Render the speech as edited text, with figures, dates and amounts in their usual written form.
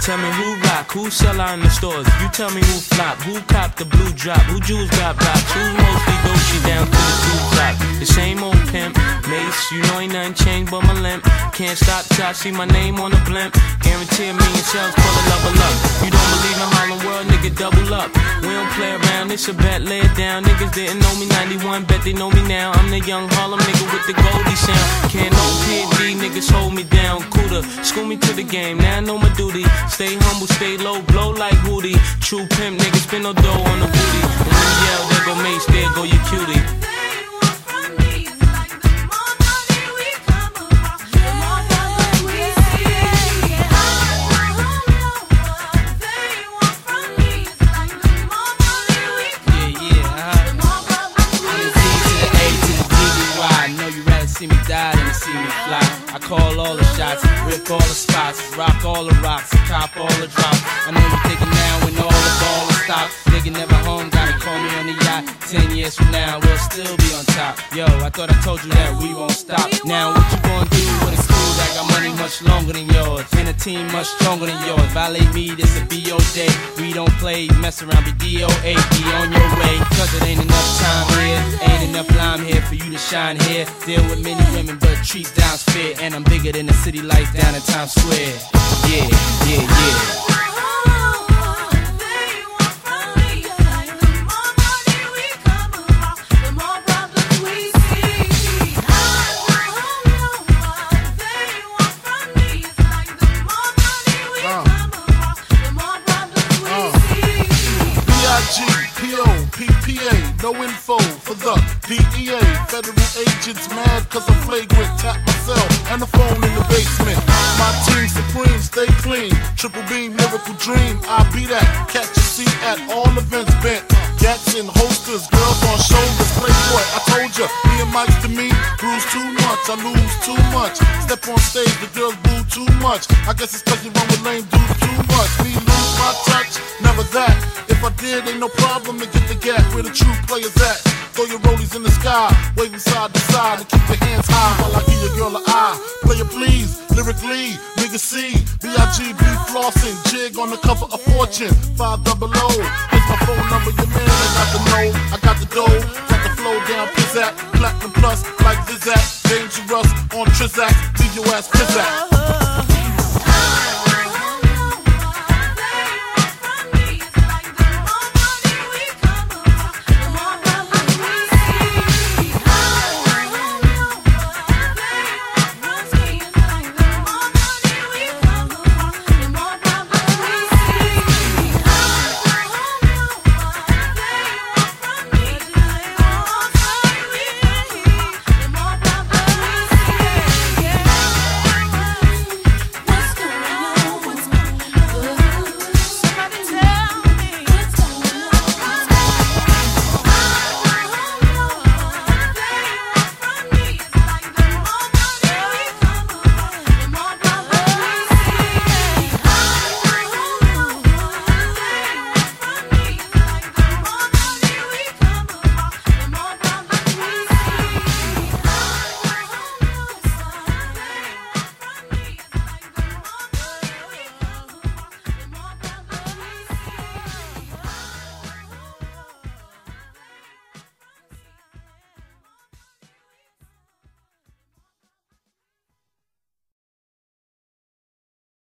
Tell me who rock, who sell out in the stores. You tell me who flop, who cop the blue drop, who jewels got blocks, who's mostly Dolce down to the two drop. The same old pimp, Mace, you know ain't nothing changed but my limp. Can't stop till I see my name on the blimp. Guarantee a million sales, pull a level up. You don't believe in Harlem World, nigga, double up. We don't play around, it's a bet, lay it down. Niggas didn't know me 91, bet they know me now. I'm the young Harlem nigga with the Goldie sound. Can't no PD, niggas hold me down. Cooler, school me to the game, now I know my duty. Stay humble, stay low, blow like Hootie. True pimp, niggas spin no dough on the booty. And when you yell, there go Mace, there go your cutie. See me die than to see me fly. I call all the shots, rip all the spots, rock all the rocks, cop all the drops. I know you thinking now when all the ball is stopped. Nigga never home, gotta call me on the yacht. 10 years from now, we'll still be on top. Yo, I thought I told you that we won't stop. Now what you gonna do with a crew that got money much longer than yours, and a team much stronger than yours? Violate me, this a B.O. day. We don't play, mess around, be D.O.A. Be on your way, cause it ain't enough time here. Ain't enough lime here for you to shine here. Deal with many women, but treat down's fair. And I'm bigger than the city lights down in Times Square. Yeah, yeah, yeah. PPA, no info for the DEA. Federal agents mad cause I'm flagrant. Tap myself and the phone in the basement. My team supreme, stay clean. Triple beam, miracle dream. I be that. Catch a seat at all events bent. Gats in holsters, girls on shoulders. Playboy, I told ya, me and Mike's to me. Bruise too much, I lose too much. Step on stage, the girls boo too much. I guess it's cause you run with lame dudes too much. Me lose my touch, never that. If I did, ain't no problem to get the gap where the true players at. Throw your rollies in the sky, waving side to side, and keep your hands high while I give your girl an eye. Player please, lyrically, nigga C, B.I.G.B. flossing, jig on the cover of Fortune, 500. Here's my phone number, your man ain't got the know, I got the dough, got the flow down, pizzazz, platinum plus like Zizak, dangerous on Trizak, leave your ass pizzazz.